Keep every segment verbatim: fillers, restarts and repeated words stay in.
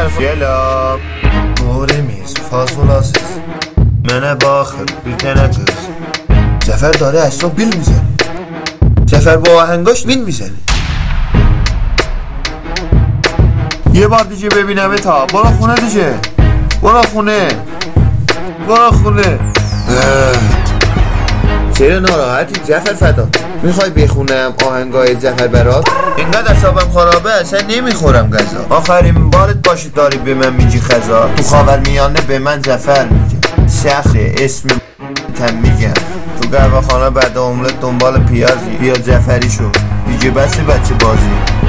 Selam. Doğruyuz, fasolasız. Mənə baxır, bir tane kız. Zafer dاره asla bilmizən. Zafer bu ahengaş bilmizən. یه بار دیگه ببینم تا برو خونه دیگه برو خونه برو خونه چرا ناراحتی جعفر فدا؟ میخوای بخونم آهنگای جعفر برات؟ اینقدر اعصابم خرابه اصلا نمیخورم غذا آخرین بارت باشید داری به من میگی خزا تو خاورمیانه به من جعفر میگه سخته اسم تم میگم تو قهوه خانه بعد املت دنبال پیازی بیا جعفری شو دیگه بس بچه بازی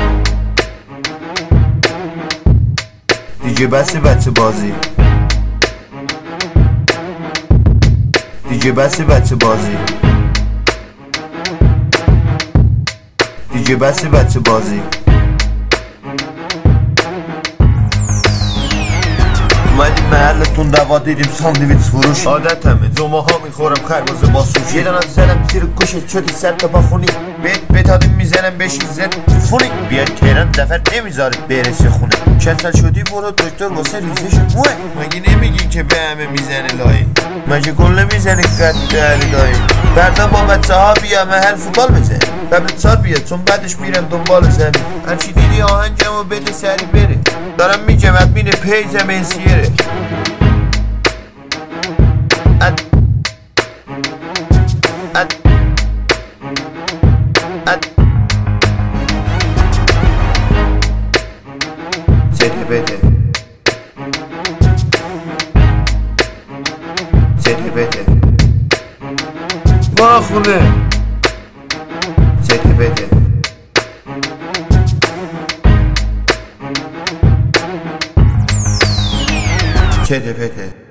دیگه بس بچه بازی دیگه بس بچه بازی دیگه بس بچه بازی اومدیم محلتون دوا دیدیم ساندویچ فروش عادتمه جمعه ها میخورم خربازه با سوشی یه دانه زنم زیر گوشت شدی سر تا با خونی بیت بتادیم میزنم بشی زن فونی بیاد تهران زفر نمیذاره برسه خونه کسل شدی برو دکتر واسه ریزش موه مگه نمیگی که به همه میزنه لایی مگه گل نمیزنه قد دهلی دایی بعدا با بچه ها بیا محل فوتبال بزن قبل سال بیاد چون بعدش میرم دنبال زمین هرچی دیدی آهنگمو بده سری بره دارم میگم ادمین پیجم انسیره اد اد اد سری بده سری بده ما خونه سری بده سری بده